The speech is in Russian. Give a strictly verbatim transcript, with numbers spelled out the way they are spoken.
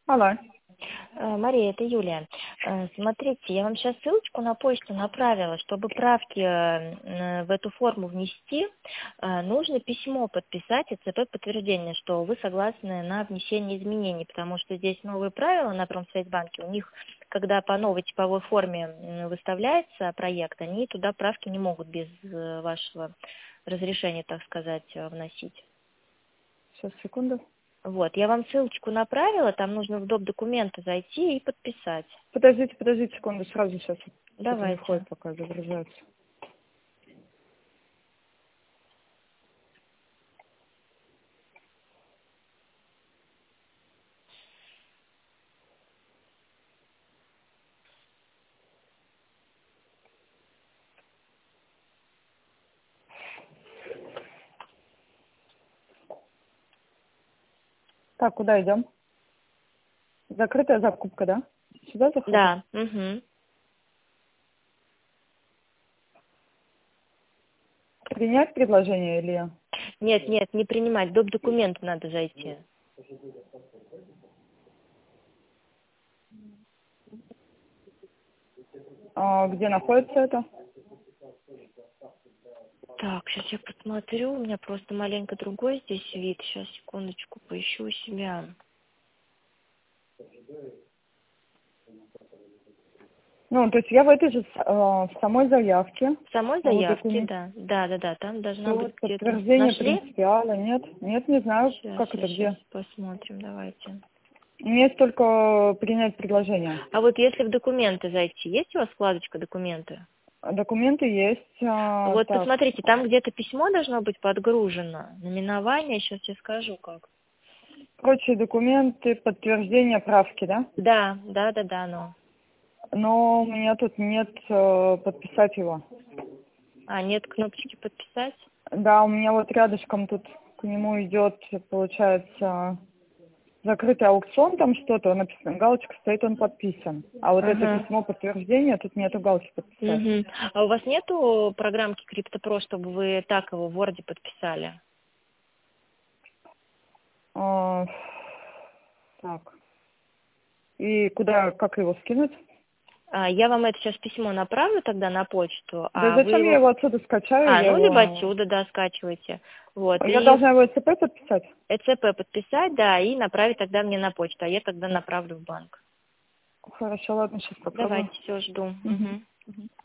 Алло. Э, Мария, это Юлия. Э, Смотрите, я вам сейчас ссылочку на почту направила. Чтобы правки э, в эту форму внести, э, нужно письмо подписать и ЦП подтверждение, что вы согласны на внесение изменений, потому что здесь новые правила на Промсвязьбанке. У них, когда по новой типовой форме м, выставляется проект, они туда правки не могут без э, вашего разрешения, так сказать, э, вносить. Сейчас, секунду. Вот, я вам ссылочку направила, там нужно в доп. Документы зайти и подписать. Подождите, подождите секунду, сразу сейчас. Что-то не Давайте. входит, пока загружается. Так, куда идем? Закрытая закупка, да? Сюда заходим? Да. Угу. Принять предложение или... Нет, нет, не принимать. В доп. Документы надо зайти. А, где находится это? Так, сейчас я посмотрю. У меня просто маленько другой здесь вид. Сейчас, секундочку, поищу у себя. Ну, то есть я в этой же, э, в самой заявке. В самой А вот заявке, документ. да. Да, да, да. Там должна Все, быть где-то. подтверждение Нашли? принципиала. Нет, нет, не знаю, Сейчас, как сейчас, это, сейчас где. посмотрим. Давайте. У меня есть только принять предложение. А вот если в документы зайти, есть у вас вкладочка «Документы»? Документы есть. А, Вот так, посмотрите, там где-то письмо должно быть подгружено. Наименование, сейчас я скажу как. прочие документы, подтверждение правки, да? Да, да, да, да, но. Но у меня тут нет э, подписать его. А, нет кнопочки подписать? Да, у меня вот рядышком тут к нему идет, получается, закрытый аукцион, там что-то написано, галочка стоит, он подписан. А вот это Ага. письмо подтверждения, тут нету галочки подписать. Угу. А у вас нету программки CryptoPro, чтобы вы так его в Word подписали? А, так. И куда, как его скинуть? А, я вам это сейчас письмо направлю тогда на почту, Да а вы зачем я его... его отсюда скачаю? А, Я ну либо его... отсюда, да, скачивайте. Вот, Я и должна его ЦП подписать? ЭЦП подписать, да, и направить тогда мне на почту, а я тогда направлю в банк. Хорошо, ладно, сейчас попробую. Давайте, все, жду. Мгм. Угу.